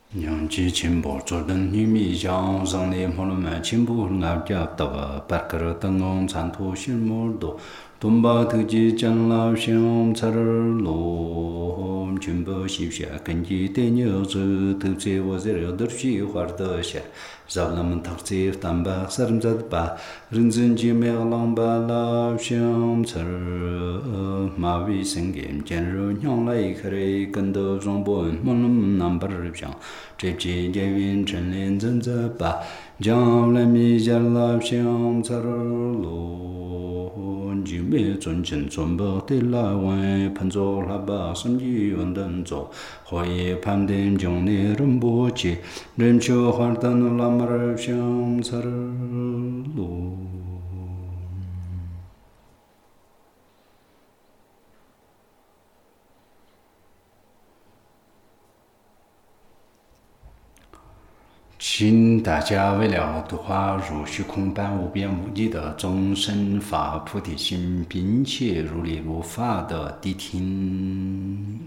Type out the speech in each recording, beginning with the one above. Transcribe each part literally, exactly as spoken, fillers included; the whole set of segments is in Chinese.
yang chi chimbo jordan nimi jang zang le molma chimbo nga ja ta par kar tangong chan thu shin mol do tumba tu ji chan la xiang char lo chimbo xi xia kan ji de ni zu tu ze wo ze re de xi huar de xia za la men tak ze tam ba sarim za ba rin zhen ji me lang ba la xiang char ma wi sing gen jian ru nyang lai kre kan de zhong bo mon nam bar xiang这几件云陈连真着吧，将来米家老乡在路，就没尊敬尊不得来问，碰着喇叭生意运动着，可以判定将你人不接，人就还等那么儿乡在路。请大家为了度化如虚空般无边无际的众生发菩提心，并且如理如法的谛听。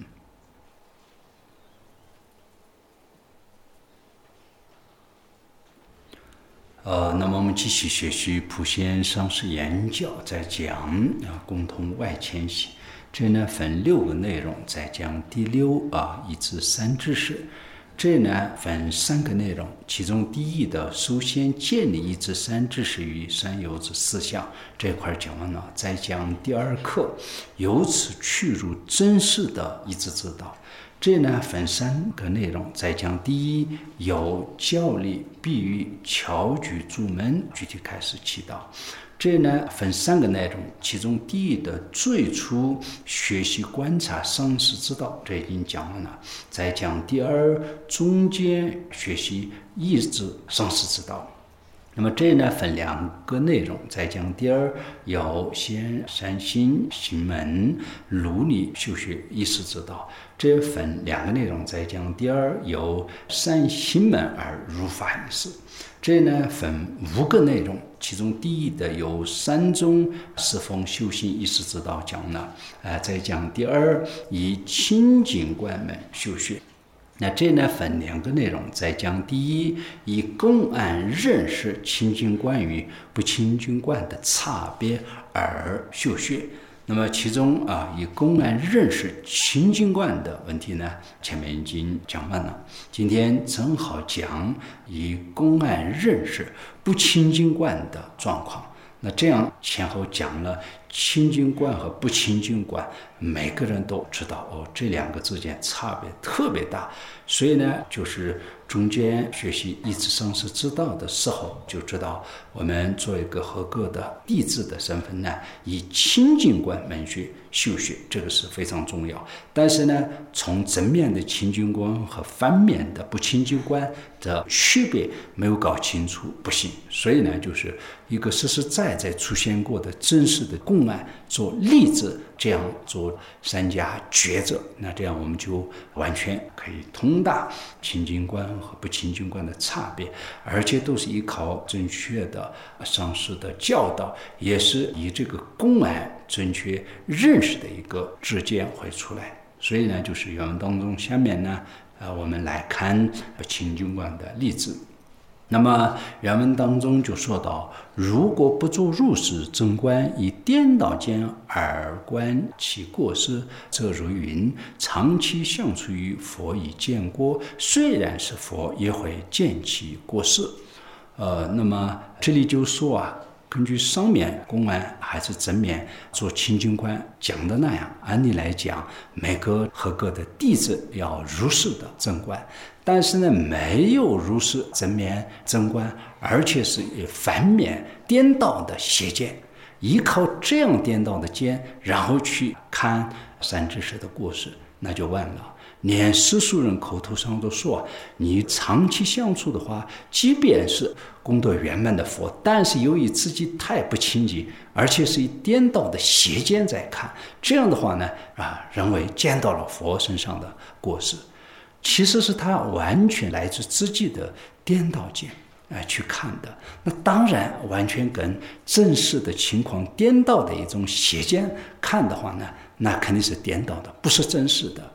呃，那么我们继续学习普贤上师言教，在讲啊共同外迁徙，这呢分六个内容，在讲第六啊一至三知识。这呢分三个内容，其中第一的首先建立一至三知识与三有之思想，这块讲完了，再讲第二课，由此去入真实的一致之道。这呢分三个内容，再讲第一有教理、比喻、巧举、助门，具体开始祈祷。这呢分三个内容，其中第一的最初学习观察上师之道，这已经讲完了。再讲第二中间学习意志上师之道。那么这呢分两个内容，再讲第二有先善心行门如理修学意识之道，这分两个内容，再讲第二有善行门而入法意识。这呢分五个内容，其中第一的有三种侍奉修行意识之道讲了，呃，再讲第二以清净观门修学。那这呢分两个内容，再讲第一以公案认识清净观与不清净观的差别而修学。那么其中啊，以公案认识清净观的问题呢，前面已经讲完了。今天正好讲以公案认识不清净观的状况。那这样前后讲了清净观和不清净观，每个人都知道哦，这两个之间差别特别大。所以呢，就是中间学习一至上师之道的时候，就知道我们做一个合格的弟子的身份呢，以清净观门学修学，这个是非常重要。但是呢，从正面的清净观和反面的不清净观的区别没有搞清楚，不行。所以呢，就是一个实实在在出现过的真实的公案做例子，这样做三家抉择，那这样我们就完全可以通达清净观和不清净观的差别，而且都是依靠正确的上师的教导，也是以这个公案正确认识的一个知见会出来。所以呢，就是原文当中下面呢，呃，我们来看不清净观的例子。那么原文当中就说到，如果不做入世正观，以颠倒见而观其过失，则如云：长期相处于佛已见过，虽然是佛，也会见其过失。呃，那么这里就说啊，根据上面公案还是正面做清净观讲的那样，按理来讲，每个合格的弟子要如是的正观。但是呢，没有如是正面正观，而且是反面颠倒的邪见，依靠这样颠倒的见，然后去看三知识的过失，那就完了。连世俗人口头上都说，你长期相处的话，即便是功德圆满的佛，但是由于自己太不清净，而且是以颠倒的邪见在看，这样的话呢，啊，认为见到了佛身上的过失。其实是他完全来自自己的颠倒见呃去看的，那当然完全跟正式的情况颠倒的一种邪见看的话呢，那肯定是颠倒的，不是真实的。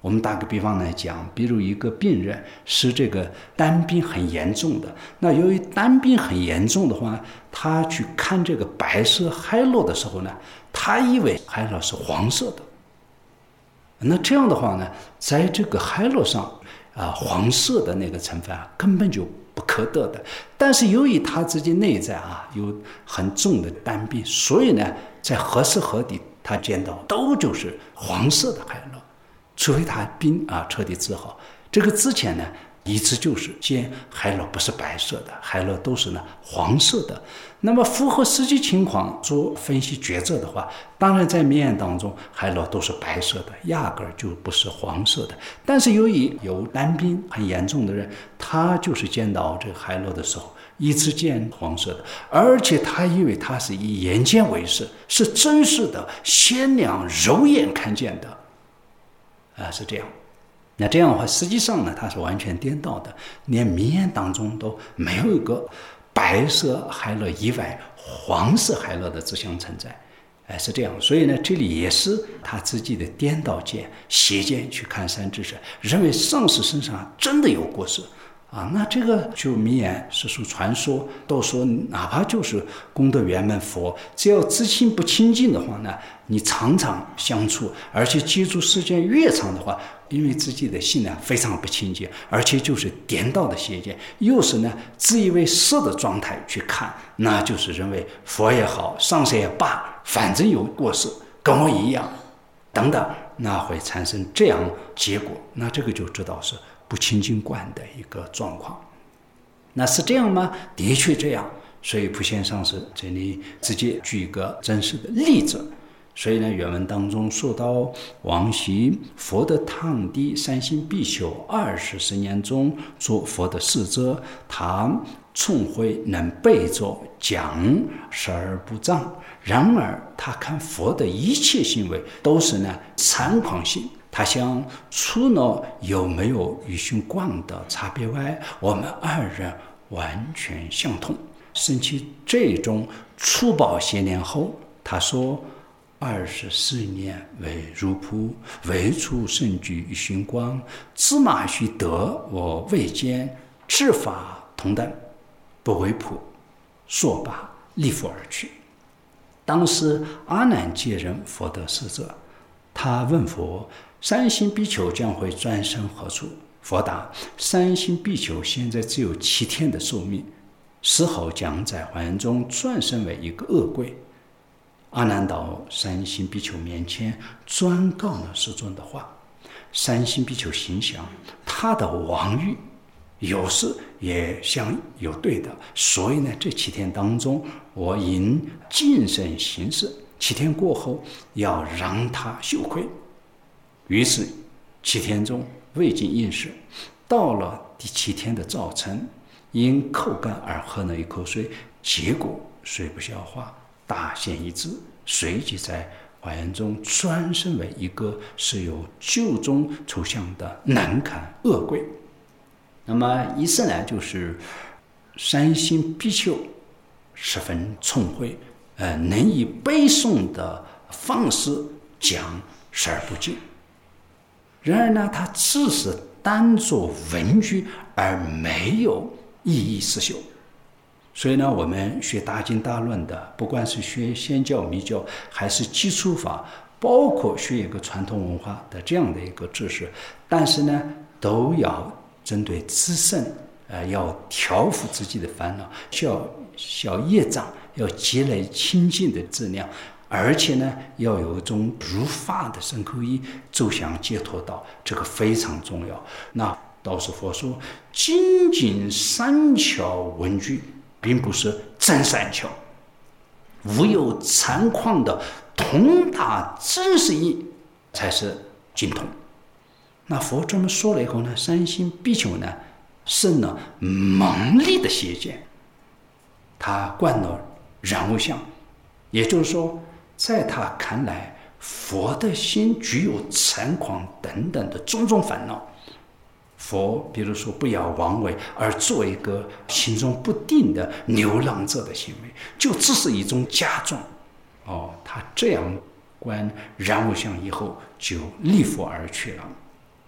我们打个比方来讲，比如一个病人是这个胆病很严重的，那由于胆病很严重的话，他去看这个白色海螺的时候呢，他以为海螺是黄色的。那这样的话呢，在这个海螺上啊，黄色的那个成分啊，根本就不可得的。但是由于他自己内在啊有很重的胆病，所以呢，在何时何地他见到都就是黄色的海螺。除非他病啊彻底治好，这个之前呢一直就是见海螺不是白色的，海螺都是呢黄色的。那么符合实际情况做分析抉择的话，当然在明眼当中海螺都是白色的，压根儿就不是黄色的。但是由于有胆病很严重的人，他就是见到这个海螺的时候一直见黄色的，而且他以为他是以眼见为实，是真实的鲜亮肉眼看见的啊，是这样。那这样的话，实际上呢，它是完全颠倒的，连明眼当中都没有一个白色海螺以外黄色海螺的指向存在，哎，是这样。所以呢，这里也是他自己的颠倒见、邪见去看三智者，认为上师身上真的有过失啊。那这个就明眼世俗传说都说，哪怕就是功德圆满佛，只要自心不清净的话呢，你常常相处，而且接触时间越长的话，因为自己的心呢非常不清净，而且就是颠倒的邪见，又是呢自以为是的状态去看，那就是认为佛也好，上师也罢，反正有过失，跟我一样，等等，那会产生这样结果，那这个就知道是不清净观的一个状况。那是这样吗？的确这样。所以普贤上师这里直接举一个真实的例子。所以呢，原文当中说到，往昔佛的堂弟三星比丘二十十年中做佛的侍者，他聪慧能背着讲十而不障。然而他看佛的一切行为都是呢残狂性，他想除了有没有与寻观的差别外，我们二人完全相同。生起这种粗暴邪念后，他说，二十四年为如仆，未出圣具与寻光，芝麻须得我未见，智法同等，不为仆，说罢立佛而去。当时阿难接任佛的使者，他问佛，三星比丘将会转生何处？佛答，三星比丘现在只有七天的寿命，死后将在还愿中转生为一个恶鬼。阿难到三星比丘面前转告了世尊的话。三星比丘心想，他的妄语有时也像有对的，所以呢，这七天当中，我应谨慎行事，七天过后要让他羞愧。于是七天中未尽饮食，到了第七天的早晨，因口干而喝了一口水，结果水不消化，大限一致，随即在还愿中转生为一个是由旧中抽象的难堪恶鬼。那么意思呢，就是三星比丘十分聪慧，呃，能以背诵的方式讲十而不尽。然而呢，他只是单做文句，而没有意义实修。所以呢，我们学大经大论的，不管是学仙教密教还是基础法，包括学一个传统文化的这样的一个知识，但是呢，都要针对自身，呃，要调伏自己的烦恼，消消业障，要积累清净的质量，而且呢，要有一种如法的身口意走向解脱道，这个非常重要。那道是佛说，精进三巧文句，并不是真三巧，无有残况的通达真实义才是精通。那佛这么说了以后呢，三星比丘呢生了猛烈的邪见，他观了染物相，也就是说，在他看来，佛的心具有残狂等等的种种烦恼。佛比如说不要妄为，而做一个心中不定的流浪者的行为，就只是一种假装。哦，他这样观染物相以后，就立佛而去了。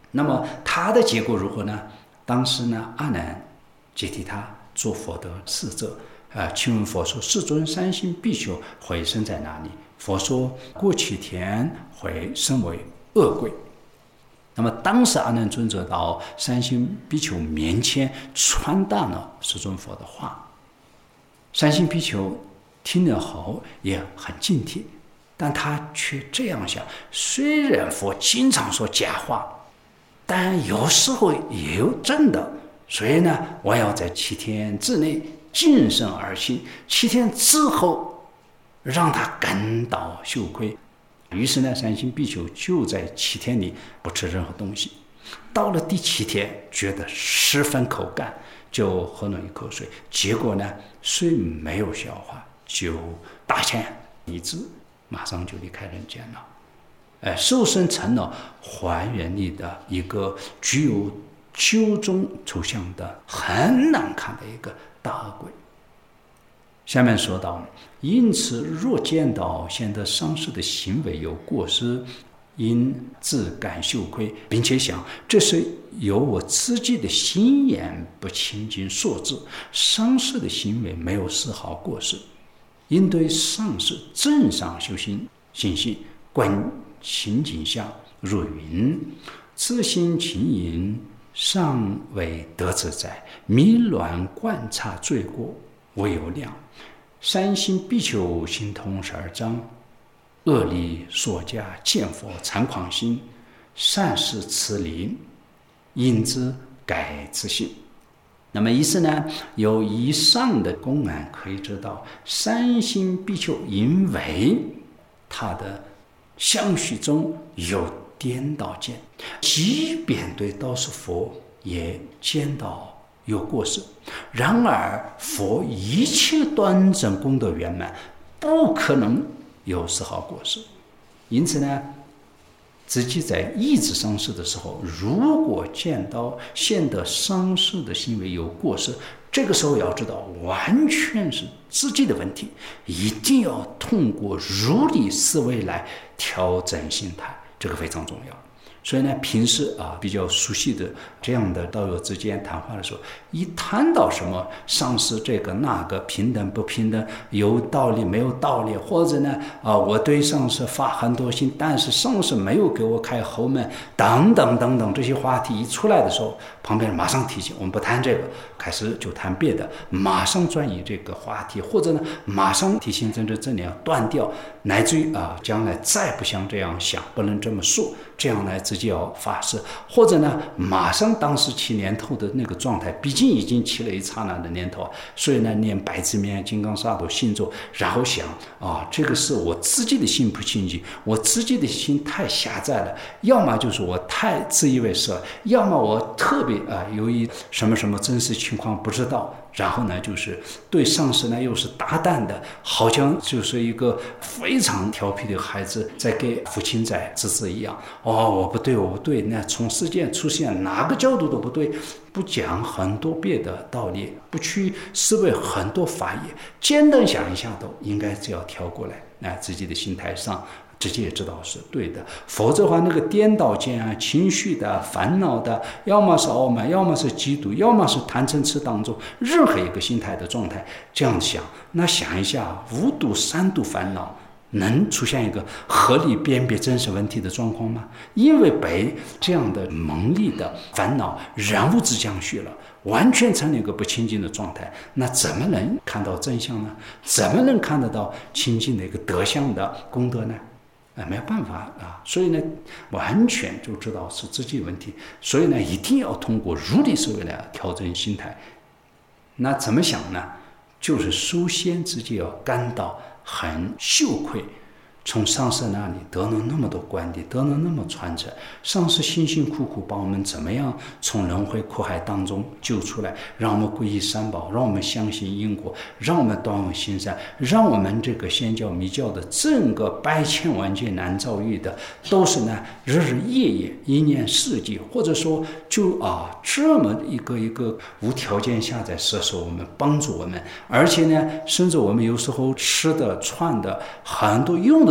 那么他的结果如何呢？当时呢，阿难接替他做佛的侍者，啊，请问佛说：“世尊，三星比丘会生在哪里？”佛说：“过七天会生为恶鬼。”那么当时阿难尊者到三星比丘面前传达了世尊佛的话，三星比丘听了后也很敬帖，但他却这样想：虽然佛经常说假话，但有时候也有真的，所以呢，我要在七天之内谨慎而行，七天之后让他感到羞愧。于是呢，三星比丘就在七天里不吃任何东西。到了第七天，觉得十分口干，就喝了一口水。结果呢，虽没有消化，就大限已至，马上就离开人间了。呃，受生成了还原力的一个具有九种抽象的很难看的一个大恶鬼。下面说到，因此若见到显得上师的行为有过失，因自感羞愧，并且想这是由我自己的心眼不清净所致，上师的行为没有丝毫过失，应对上师正上修行信心，观情景相如云：自心情淫，尚未得自在，迷乱观察罪过，无有量。三星比丘心通十二章，恶力所加见佛惭狂心，善事持离，因之改自性。那么意思呢，有以上的公案可以知道，三星比丘因为他的相续中有颠倒见，即便对道是佛也见到有过失，然而佛一切端正功德圆满，不可能有丝毫过失。因此呢，自己在抑制上师的时候，如果见到现得上师的行为有过失，这个时候要知道完全是自己的问题，一定要通过如理思维来调整心态，这个非常重要。所以呢，平时啊比较熟悉的这样的道友之间谈话的时候，一谈到什么上师这个那个平等不平等，有道理没有道理，或者呢啊我对上师发很多心，但是上师没有给我开后门，等等等等，这些话题一出来的时候，旁边人马上提醒我们不谈这个，开始就谈别的，马上转移这个话题，或者呢马上提醒真正真理要断掉，乃至于啊将来再不想这样想，不能这么说，这样来自己要发誓，或者呢马上当时起念头的那个状态，毕竟已经起了一刹那的念头，所以呢念百字面金刚萨埵心咒，然后想啊这个是我自己的心不清净，我自己的心太狭窄了，要么就是我太自以为是了，要么我特别啊由于什么什么真实情况不知道，然后呢就是对上师呢又是大胆的，好像就是一个非常调皮的孩子在给父亲在指责一样，哦我不对我不对，那从事件出现哪个角度都不对，不讲很多别的道理，不去思维很多法业，简单想一下都应该只要调过来，那自己的心态上自己也知道是对的，否则的话那个颠倒见啊，情绪的烦恼的，要么是傲慢，要么是嫉妒，要么是贪嗔痴当中任何一个心态的状态，这样想，那想一下五毒三毒烦恼能出现一个合理辨别真实问题的状况吗？因为被这样的蒙蔽的烦恼染污之将续了，完全成了一个不清净的状态，那怎么能看到真相呢？怎么能看得到清净的一个德相的功德呢？啊，没有办法啊，所以呢，完全就知道是自己问题，所以呢，一定要通过如理思维来调整心态。那怎么想呢？就是首先自己要感到很羞愧，从上师那里得了那么多观点，得了那么传承，上师辛辛苦苦把我们怎么样从轮回苦海当中救出来，让我们皈依三宝，让我们相信因果，让我们断恶行善，让我们这个仙教密教的整个百千万劫难遭遇的都是呢日日夜夜一年四季，或者说就啊这么一个一个无条件下在摄受我们，帮助我们，而且呢甚至我们有时候吃的穿的很多用的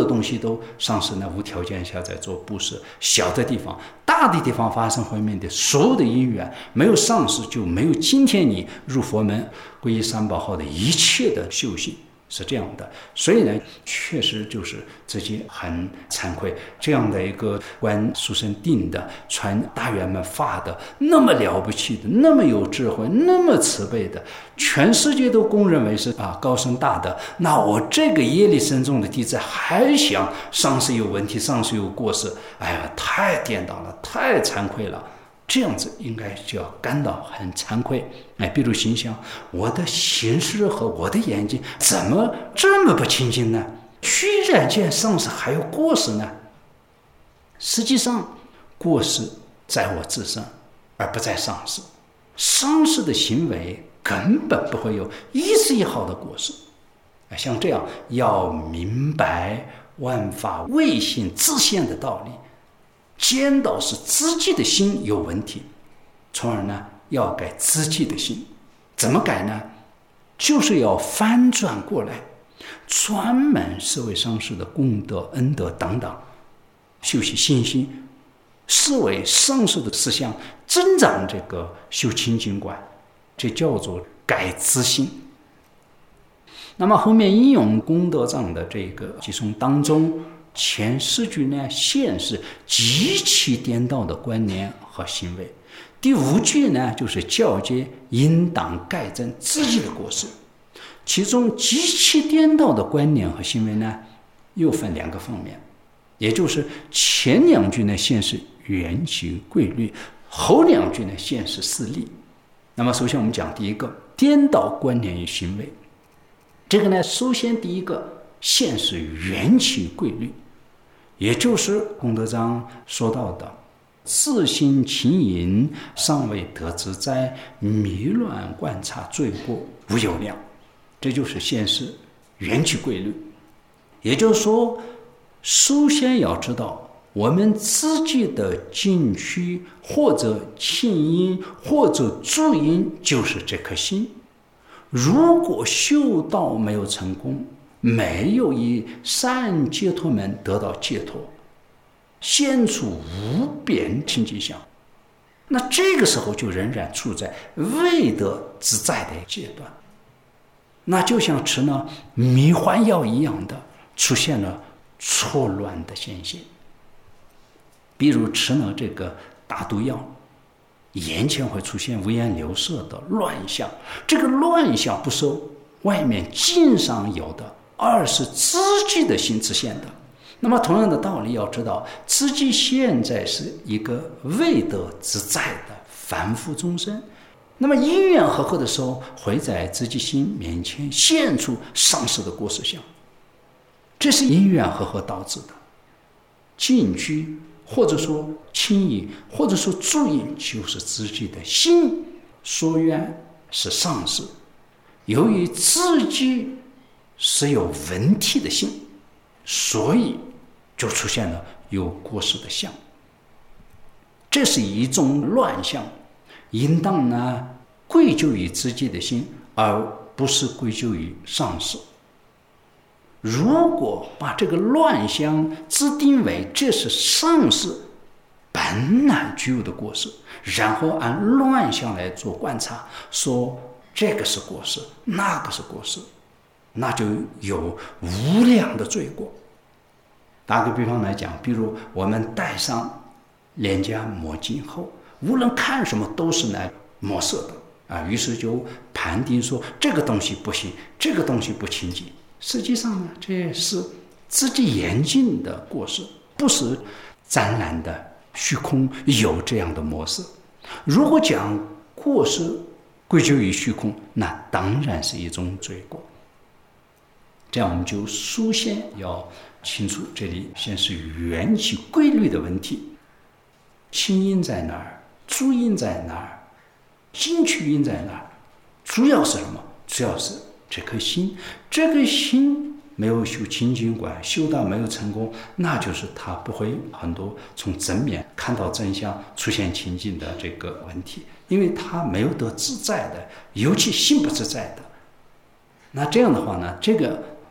东西都上师呢无条件下在做布施，小的地方大的地方发生后面的所有的因缘，没有上师就没有今天你入佛门皈依三宝后的一切的修行，是这样的。所以呢，确实就是自己很惭愧，这样的一个观殊胜定的传大圆满法的，那么了不起的，那么有智慧，那么慈悲的，全世界都公认为是啊高僧大德，那我这个业力深重的弟子还想上师有问题，上师有过失，哎呀，太颠倒了，太惭愧了。这样子应该就要感到很惭愧。哎，比如心想，我的心识和我的眼睛怎么这么不清净呢？居然见上师还有过失呢？实际上，过失在我自身，而不在上师。上师的行为根本不会有一丝一毫的过失。像这样，要明白万法唯心自现的道理。见到是自己的心有问题，从而呢要改自己的心。怎么改呢？就是要翻转过来，专门是为上师的功德恩德等等修习信心，是为上师的思想增长这个修清净观，这叫做改自心。那么后面应用功德藏的这个偈颂当中，前四句呢，现是极其颠倒的观念和行为。第五句呢，就是教诫应当改正自己的过失。其中极其颠倒的观念和行为呢，又分两个方面，也就是前两句呢，现是缘起规律，后两句呢，现是事例。那么首先我们讲第一个，颠倒观念与行为。这个呢，首先第一个，现是缘起规律。也就是功德藏说到的自心勤淫，尚未得自在，迷乱观察罪过无有量，这就是现实缘起规律。也就是说，首先要知道我们自己的禁区或者庆因或者助因就是这颗心。如果修道没有成功，没有以善解脱门得到解脱，现处无边清净相，那这个时候就仍然处在未得自在的阶段，那就像吃了迷幻药一样的，出现了错乱的现象。比如吃了这个大毒药，眼前会出现五颜六色的乱象，这个乱象不受外面境上有的，而是自己的心自现的。那么同样的道理，要知道自己现在是一个未得自在的凡夫众生，那么因缘和合的时候，会在自己心面前现出上师的过失相，这是因缘和合导致的。禁居或者说轻易或者说助因，就是自己的心所愿是上师，由于自己是有问题的心，所以就出现了有过失的相，这是一种乱象，应当呢归咎于自己的心，而不是归咎于上师。如果把这个乱象自定为这是上师本来具有的过失，然后按乱象来做观察，说这个是过失，那个是过失，那就有无量的罪过。打个比方来讲，比如我们戴上廉价墨镜后，无论看什么都是来墨色的啊，于是就判定说这个东西不行，这个东西不清净。实际上呢，这是自己眼睛的过失，不是湛然的虚空有这样的模式。如果讲过失归咎于虚空，那当然是一种罪过。这样我们就首先要清楚，这里先是缘起规律的问题，清因在哪儿，助因在哪儿，进取因在哪儿，主要是什么？主要是这颗心，这个心没有修清净观，修到没有成功，那就是他不会很多从正面看到真相，出现清净的这个问题，因为他没有得自在的，尤其心不自在的。那这样的话呢，这个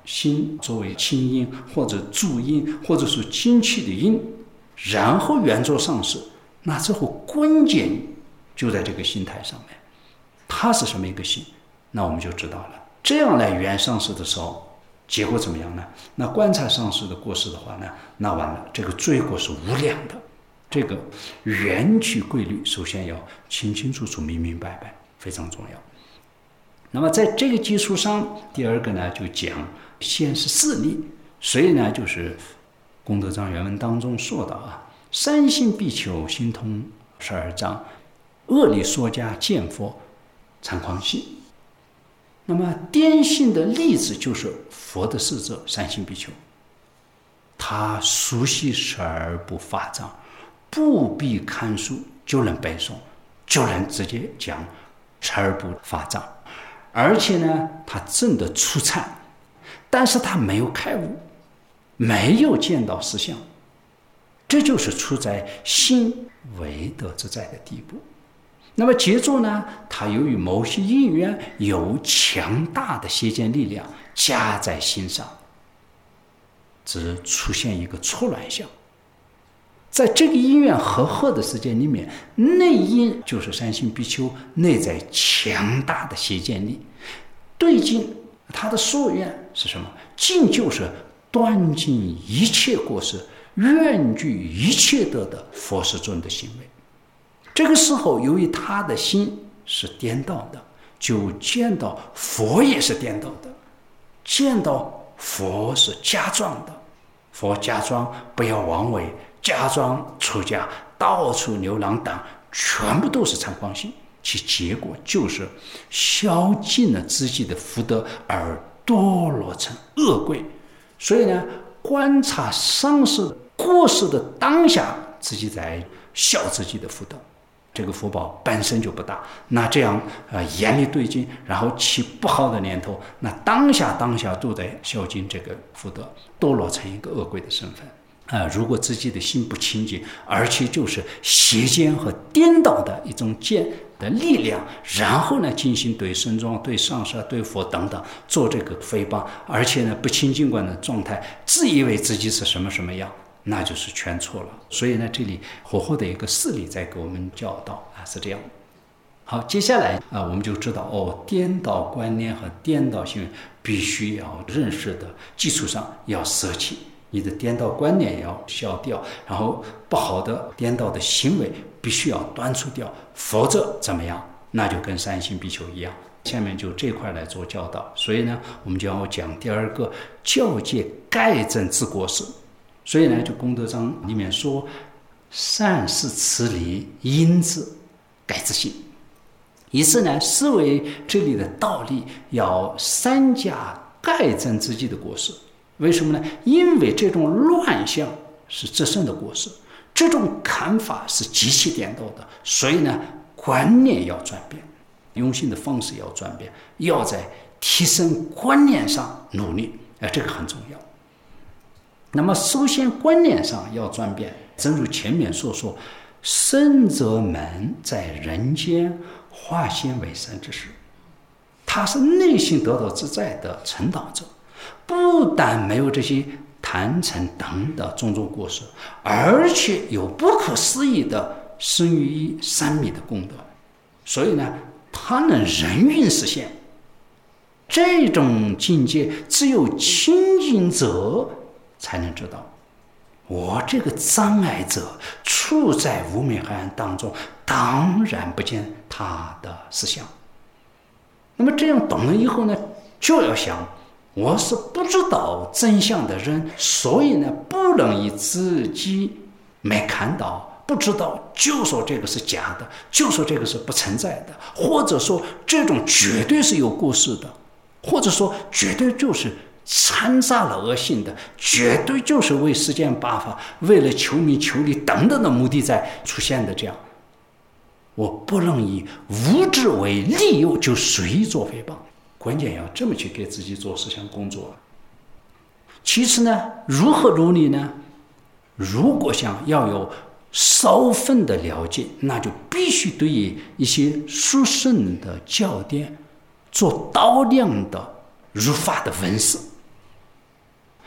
心作为清音或者助音或者是精气的音，然后圆作上师，那之后关键就在这个心态上面，它是什么一个心，那我们就知道了。这样来圆上师的时候，结果怎么样呢？那观察上师的过失的话呢，那完了，这个罪过是无量的。这个缘起规律首先要清清楚楚明明白白，非常重要。那么在这个基础上，第二个呢就讲现是四力，所以呢就是功德章原文当中说到啊，三性必求心通十二章，恶力说家见佛参狂性。那么颠性的例子就是佛的使者三性必求，他熟悉十二部法藏，不必看书就能背诵，就能直接讲十二部法藏，而且呢他证得初参，但是他没有开悟，没有见到实相，这就是处在心为德之在的地步。那么接着呢，他由于某些因缘有强大的邪见力量加在心上，只出现一个错乱相。在这个因缘和合的时间里面，内因就是三性必求内在强大的邪见力，对境他的所愿是什么？境就是断尽一切过失，愿具一切德的佛世尊的行为。这个时候由于他的心是颠倒的，就见到佛也是颠倒的，见到佛是假装的，佛假装不要妄为，假装出家到处流浪等，全部都是参狂性，其结果就是消尽了自己的福德而堕落成恶鬼。所以呢，观察上师过世的当下，自己在消自己的福德，这个福报本身就不大，那这样呃严厉对境，然后起不好的念头，那当下当下都在消尽这个福德，堕落成一个恶鬼的身份。呃，如果自己的心不清净，而且就是邪见和颠倒的一种见的力量，然后呢进行对僧众、对上师、对佛等等做这个诽谤，而且呢不清净观的状态，自以为自己是什么什么样，那就是全错了。所以呢，这里活活的一个事例在给我们教导啊，是这样。好，接下来啊，我们就知道哦，颠倒观念和颠倒行为必须要认识的基础上要舍弃。你的颠倒观念要消掉，然后不好的颠倒的行为必须要断除掉，否则怎么样？那就跟三性必求一样。下面就这块来做教导。所以呢，我们就要讲第二个教戒盖正之过失。所以呢，就功德章里面说，善是慈理，因之盖之心。意思呢，是为这里的道理要三加盖正自己的过失。为什么呢？因为这种乱象是自身的过失，这种看法是极其颠倒的，所以呢，观念要转变，用心的方式要转变，要在提升观念上努力，哎，这个很重要。那么，首先观念上要转变，正如前面所说，圣者们在人间化现为神之时，他是内心得到自在的成道者。不但没有这些贪嗔等的种种过失，而且有不可思议的生于一三昧的功德，所以呢，他能人运实现。这种境界只有清净者才能知道。我这个障碍者处在无明黑暗当中，当然不见他的实相。那么这样懂了以后呢，就要想，我是不知道真相的人，所以呢，不能以自己没看到、不知道就说这个是假的，就说这个是不存在的，或者说这种绝对是有过失的，或者说绝对就是掺杂了恶性的，绝对就是为世间八法、为了求名求利等等的目的在出现的。这样，我不能以无知为理由就随意做诽谤。关键要这么去给自己做思想工作。其次呢，如何努力呢？如果想要有少分的了解，那就必须对于一些殊胜的教典做大量的如法的文思，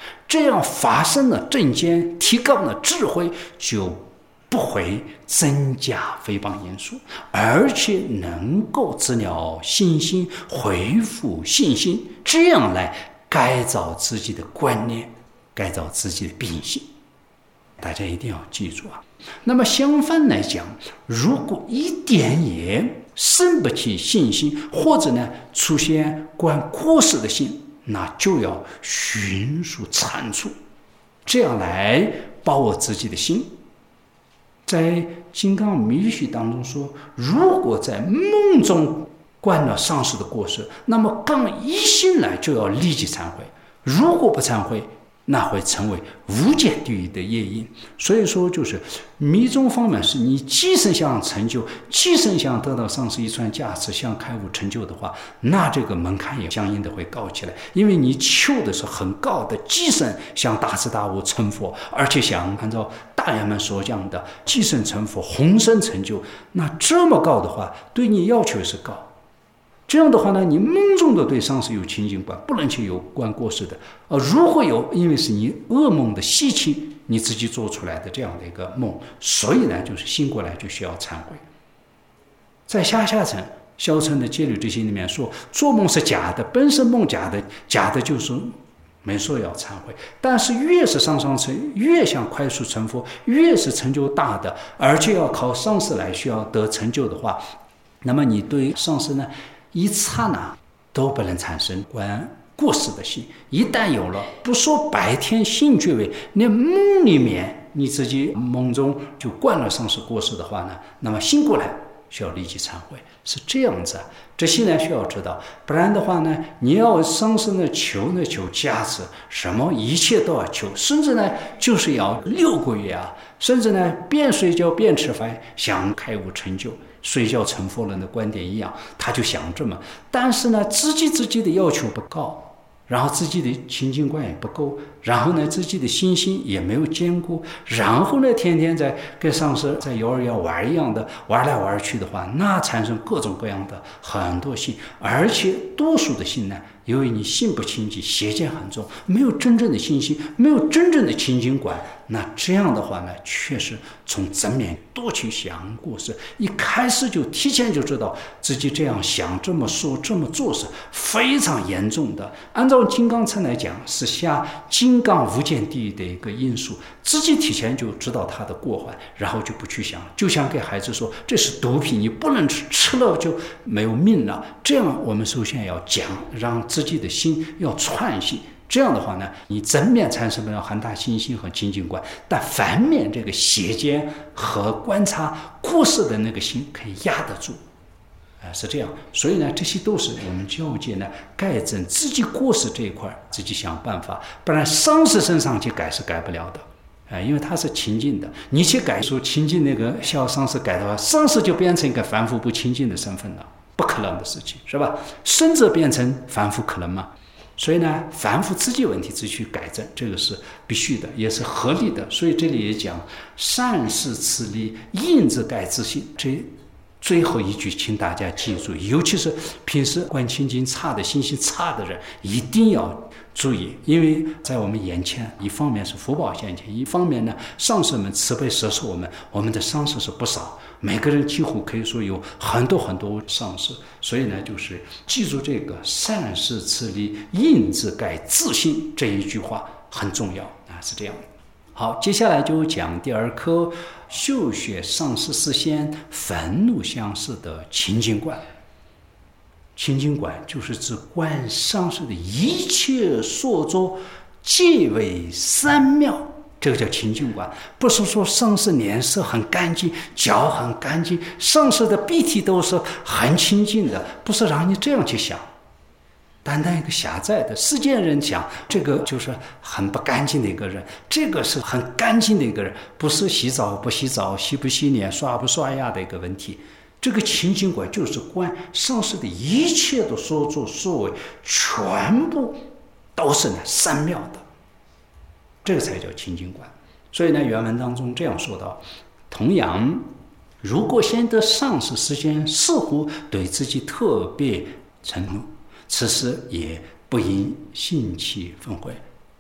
这样发生了正见，提高了智慧，就不会增加诽谤因素，而且能够治疗信心，恢复信心，这样来改造自己的观念，改造自己的秉性。大家一定要记住啊。那么相反来讲，如果一点也生不起信心，或者呢出现观过失的心，那就要迅速铲除，这样来把握自己的心。在金刚密语当中说，如果在梦中观了上师的过失，那么刚一醒来就要立即忏悔，如果不忏悔，那会成为无间地狱的业因。所以说就是密宗方面，是你既生想成就，既生想得到上师一传加持，想开悟成就的话，那这个门槛也相应的会高起来，因为你求的是很高的，既生想大彻大悟成佛，而且想按照大圆满所讲的既生成佛，宏生成就，那这么高的话，对你要求是高。这样的话呢，你梦中的对上师有清净观，不能去有观过失的。呃，如果有，因为是你噩梦的习气，你自己做出来的这样的一个梦，所以呢，就是醒过来就需要忏悔。在下下层小乘的戒律之心里面说，做梦是假的，本身梦假的，假的就是没说要忏悔。但是越是上上层，越想快速成佛，越是成就大的，而且要靠上师来需要得成就的话，那么你对上师呢，一刹那都不能产生观过失的心。一旦有了，不说白天性觉位，连梦里面你自己梦中就惯了上师过失的话呢，那么醒过来需要立即忏悔，是这样子啊。这些呢需要知道，不然的话呢，你要上师呢求呢求加持，什么一切都要求，甚至呢就是要六个月啊，甚至呢边睡觉边吃饭，想开悟成就。睡觉成佛人的观点一样，他就想这么，但是呢，自己自己的要求不高，然后自己的清净观也不够，然后呢，自己的心性也没有坚固，然后呢，天天在跟上师在幼儿园玩一样的玩来玩去的话，那产生各种各样的很多性，而且多数的性呢，由于你心不清净，邪见很重，没有真正的信心，没有真正的清净观，那这样的话呢，确实从正面多去想过失，一开始就提前就知道自己这样想、这么说、这么做是非常严重的。按照金刚乘来讲，是下金刚无间地狱的一个因素，自己提前就知道它的过患，然后就不去想，就像给孩子说这是毒品，你不能吃，吃了就没有命了。这样我们首先要讲，让自己的心要串性。这样的话呢，你正面产生不了很大信心和清净观，但反面这个邪见和观察过失的那个心可以压得住，啊，是这样。所以呢，这些都是我们教界呢改正自己过失这一块，自己想办法，不然上师身上去改是改不了的。啊，因为他是清净的，你去改说清净那个小上师改的话，上师就变成一个凡夫不清净的身份了，不可能的事情，是吧？甚至变成凡夫可能吗？所以呢，凡夫自己问题自己去改正，这个是必须的，也是合理的。所以这里也讲善事次第，应自改自性。这最后一句，请大家记住，尤其是平时观清净差的、心性差的人，一定要注意，因为在我们眼前，一方面是福报现前，一方面呢，上师们慈悲摄受我们，我们的上师是不少。每个人几乎可以说有很多很多上师，所以呢，就是记住这个善事次第，应自改自性这一句话很重要啊，是这样的。好，接下来就讲第二课，修学上师示现愤怒相似的清净观。清净观就是指观上师的一切所作皆为三妙。这个叫清净观，不是说上师脸色很干净，脚很干净，上师的鼻涕都是很清净的，不是让你这样去想。单单一个狭窄的世间人讲，这个就是很不干净的一个人，这个是很干净的一个人，不是洗澡不洗澡、洗不洗脸、刷不刷牙的一个问题。这个清净观就是观上师的一切的所作所为，全部都是呢三妙的。这个才叫清净观。所以呢，原文当中这样说道：同样，如果先得上师示现，似乎对自己特别嗔怒，此时也不应兴起愤悔。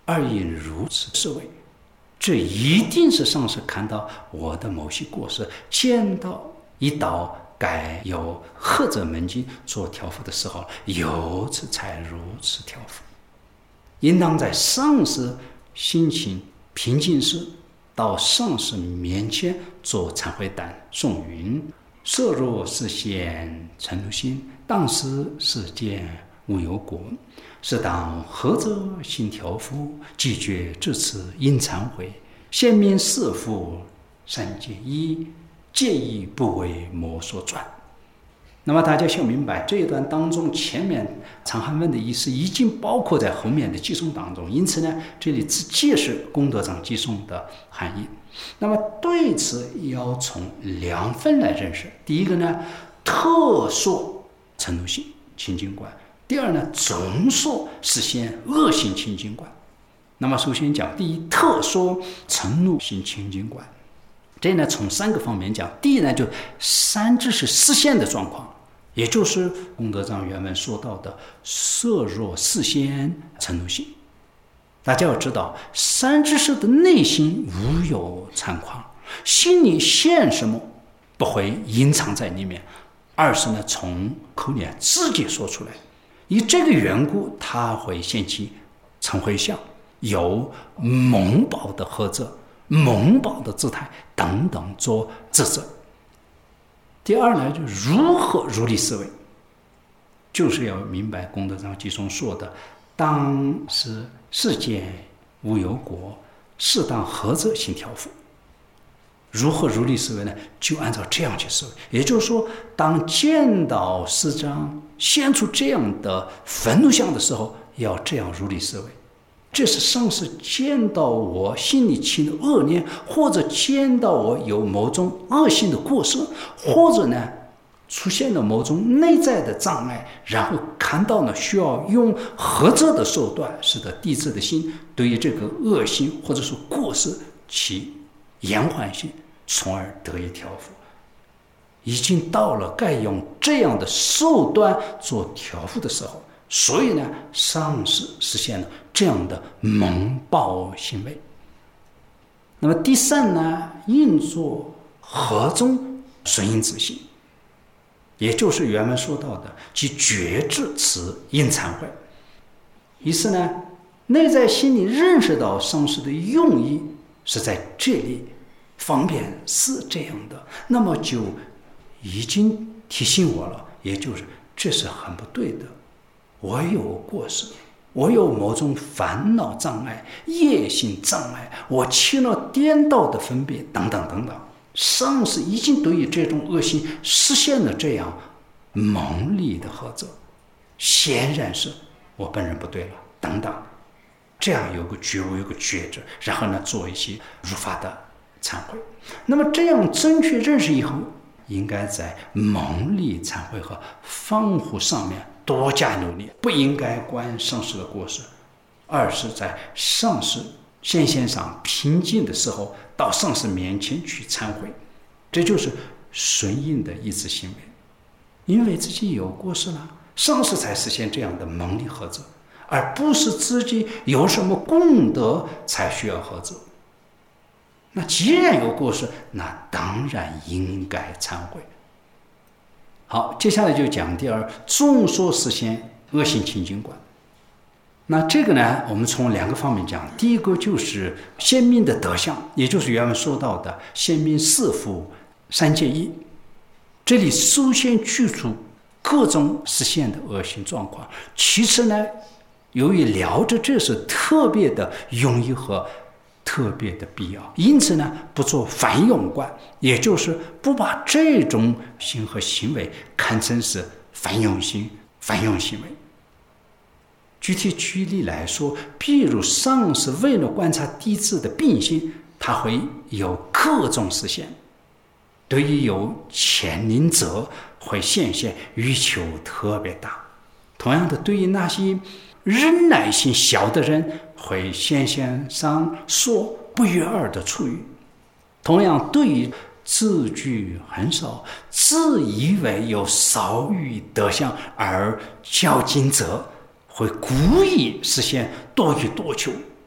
而因如此思维，这一定是上师看到我的某些过失，见到一道该由合则门径做调伏的时候，由此才如此调伏。应当在上师心情平静时，到上师面前做忏悔单诵云：色若是现嗔怒心，当时世间无有果，是当合则心调伏，即觉至此应忏悔，先明是复三界一，戒意不为魔所转。那么大家需要明白，这一段当中前面长汉文的意思已经包括在后面的偈颂当中，因此呢，这里只解释功德藏偈颂的含义。那么对此要从两分来认识：第一个呢，特说嗔怒心清净观；第二呢，总说实现恶性清净观。那么首先讲第一，特说嗔怒心清净观。这呢，从三个方面讲。第一呢，就三知识实现的状况，也就是功德藏原文说到的色若是现嗔怒心。大家要知道，三知识的内心无有残狂，心里现什么不会隐藏在里面。二是呢，从口里直接说出来，以这个缘故，他会现起嗔恚相，有蒙宝的合则、蒙宝的姿态等等做自责。第二呢，就如何如理思维，就是要明白功德藏偈颂说的，当是世间无有果，适当合则心调伏。如何如理思维呢？就按照这样去思维。也就是说，当见到师长现出这样的愤怒相的时候，要这样如理思维。这是上师见到我心里起的恶念，或者见到我有某种恶性的过失，或者呢出现了某种内在的障碍，然后看到呢需要用合则的手段，使得弟子的心对于这个恶性或者说过失起延缓性，从而得以调伏。已经到了该用这样的手段做调伏的时候，所以呢，上师实现了这样的蒙报行为。那么第三呢，应作合中顺应自性，也就是原文说到的，即觉知此应忏悔。意思呢，内在心里认识到上师的用意是在这里，方便是这样的，那么就已经提醒我了，也就是这是很不对的。我有过失，我有某种烦恼障碍、业性障碍，我起了颠倒的分别等等等等。上师已经对于这种恶行实现了这样蒙力的合则，显然是我本人不对了等等，这样有个觉悟，有个觉知，然后呢做一些如法的忏悔。那么这样正确认识以后，应该在蒙力忏悔和防护上面多加努力，不应该关上师的过失，而是在上师线线上平静的时候，到上师面前去忏悔，这就是顺应的一次行为。因为自己有过失了，上师才实现这样的蒙力合则，而不是自己有什么功德才需要合则。那既然有过失，那当然应该忏悔。好，接下来就讲第二，众说实现恶性清净观。那这个呢，我们从两个方面讲。第一个就是先民的德相，也就是原文说到的先民四福三界一。这里首先去除各种实现的恶性状况，其次呢，由于了解这是特别的容易和特别的必要，因此呢，不做反用观，也就是不把这种行和行为看成是反用行、反用行为。具体举例来说，譬如上师为了观察弟子的病性，他会有各种实现。对于有潜灵者，会显现欲求特别大。同样的，对于那些忍耐性小的人，会显现上说不悦耳的处语。同样，对于字句很少、自以为有少欲德相而较劲者，会故意实现多欲多求。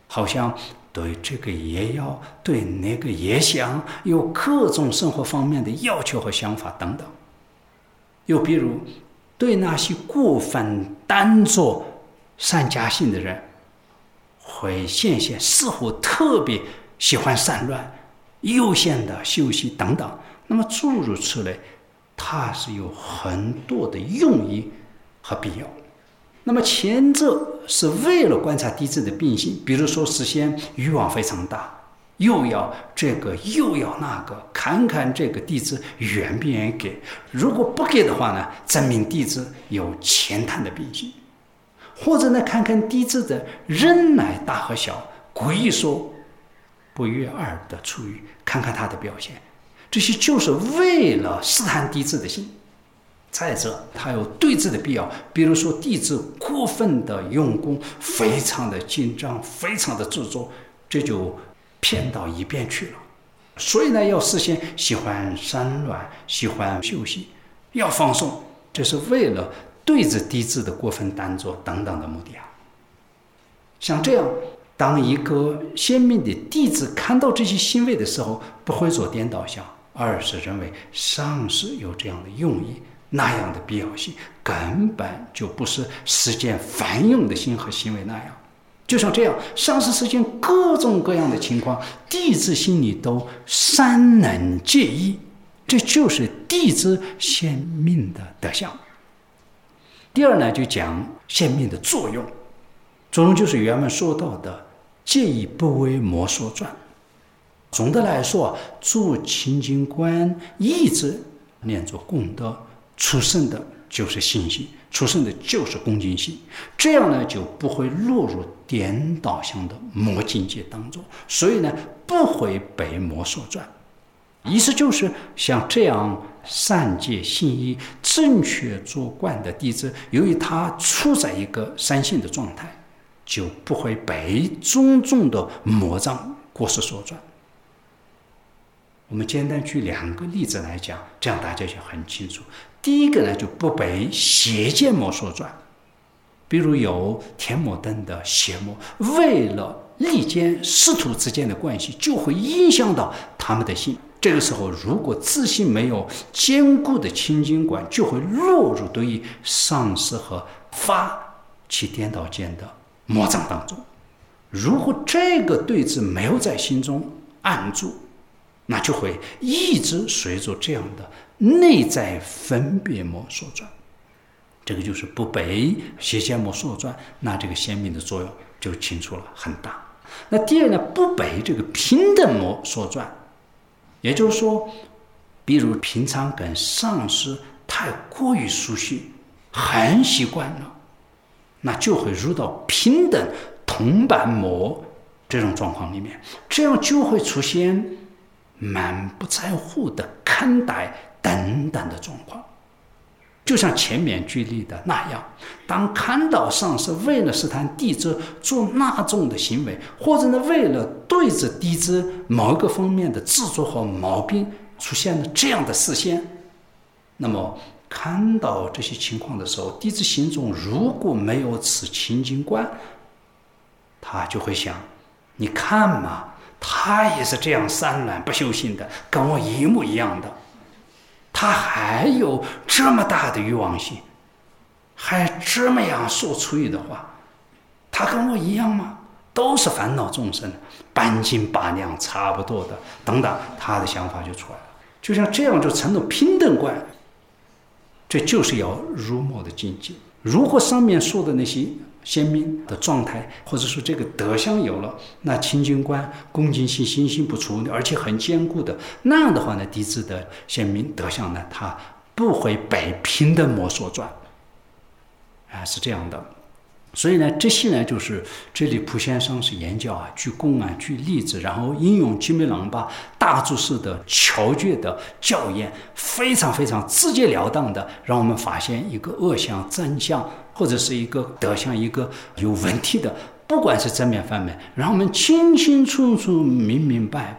好像对这个也要，对那个也想，有各种生活方面的要求和想法等等。又比如对那些过分单着善加性的人，会显现似乎特别喜欢散乱、悠闲的休息等等。那么诸如此类，它是有很多的用意和必要。那么前者是为了观察地质的病性，比如说实现欲望非常大，又要这个又要那个，看看这个地质愿不愿意给，如果不给的话呢，证明地质有浅谈的病性。或者呢，看看地质的忍耐大和小，故意说不约而的出于，看看他的表现，这些就是为了试探地质的心。再者，它有对峙的必要，比如说地质过分的用功，非常的紧张，非常的执着，这就偏到一边去了。所以呢，要实现喜欢散乱，喜欢休息，要放松，这是为了对峙地质的过分单着等等的目的啊。像这样，当一个鲜明的地质看到这些行为的时候，不会做颠倒想，而是认为上师有这样的用意，那样的必要性，根本就不是实践凡用的心和行为那样。就像这样，上师实践各种各样的情况，地质心里都善能介意，这就是地质显命的德相。第二呢，就讲显命的作用，作用就是原文说到的介意不为魔所转。总的来说，做清净观一直念作功德，出生的就是信心，出生的就是恭敬心，这样呢就不会落入颠倒向的魔境界当中，所以呢不会被魔所转。意思就是像这样善戒信意正确做观的弟子，由于他处在一个善性的状态，就不会被种种的魔障过失所转。我们简单举两个例子来讲，这样大家就很清楚。第一个呢，就不被邪见魔所转，比如有天魔等的邪魔，为了利间师徒之间的关系，就会影响到他们的心。这个时候，如果自信没有坚固的清净观，就会落入对于上师和法起颠倒间的魔障当中。如果这个对峙没有在心中按住，那就会一直随着这样的内在分别魔所转，这个就是不被邪见魔所转，那这个显明的作用就清楚了很大。那第二呢，不被这个平等魔所转，也就是说，比如平常跟上师太过于熟悉，很习惯了，那就会入到平等同伴魔这种状况里面，这样就会出现满不在乎的看待等等的状况。就像前面举例的那样，当看到上师为了试探弟子做那种的行为，或者呢为了对着弟子某一个方面的执着和毛病出现了这样的视线，那么看到这些情况的时候，弟子心中如果没有持清净观，他就会想，你看嘛，他也是这样散乱不修行的，跟我一模一样的，他还有这么大的欲望心，还这么样说出去的话，他跟我一样吗？都是烦恼众生，半斤八两差不多的等等，他的想法就出来了。就像这样就成了平等观，这就是要入魔的境界。如果上面说的那些鲜明的状态，或者说这个德相有了，那清净观恭敬心心心不出，而且很坚固的，那样的话呢，弟子的鲜明德相呢，它不会被平等魔所转啊，是这样的。所以呢，这些呢，就是这里普贤上师言教啊，举公案，举例子，然后应用吉美朗巴大注释的巧绝的教言，非常非常直截了当的，让我们发现一个恶相真相，或者是一个德相，一个有问题的，不管是正面反面，让我们清清楚楚、明明白白，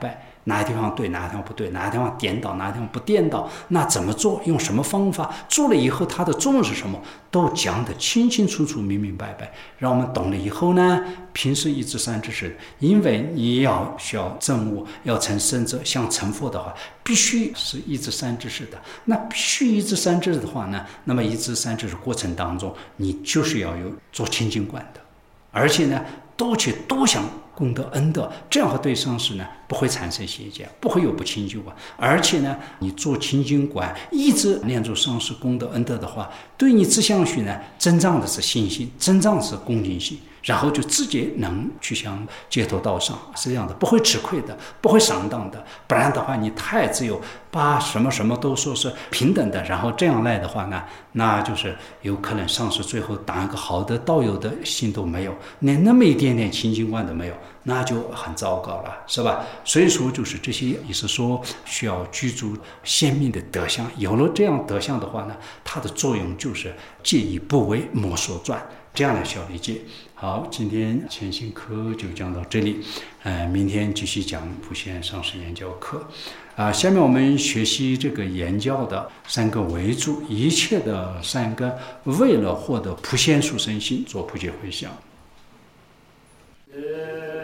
哪个地方对，哪个地方不对，哪个地方颠倒，哪个地方不颠倒，那怎么做，用什么方法，做了以后它的作用是什么，都讲得清清楚楚、明明白白，让我们懂了以后呢，平时一知三知识，因为你要需要证悟，要成圣者，想成佛的话，必须是一知三知识的。那必须一知三知识的话呢，那么一知三知识过程当中，你就是要有做清净观的，而且呢，多去多想功德恩德，这样和对上师呢不会产生邪见，不会有不清净观。而且呢，你做清净观，一直念住上师功德恩德的话，对你自相续呢，增长的是信心，增长的是恭敬心，然后就直接能去向解脱道上，是这样的，不会吃亏的，不会上当的。不然的话，你太自由，把什么什么都说是平等的，然后这样来的话呢，那就是有可能上师最后当一个好的道友的心都没有，连那么一点点清净观都没有，那就很糟糕了，是吧？所以说，就是这些也是说需要居住鲜明的德相，有了这样德相的话呢，它的作用就是戒以不为魔所转，这样来需要理解。好，今天前行课就讲到这里，呃，明天继续讲普贤上师研教课。啊、呃，下面我们学习这个研教的三个为主，一切的善根，为了获得普贤殊胜心，做普贤回向。Yeah.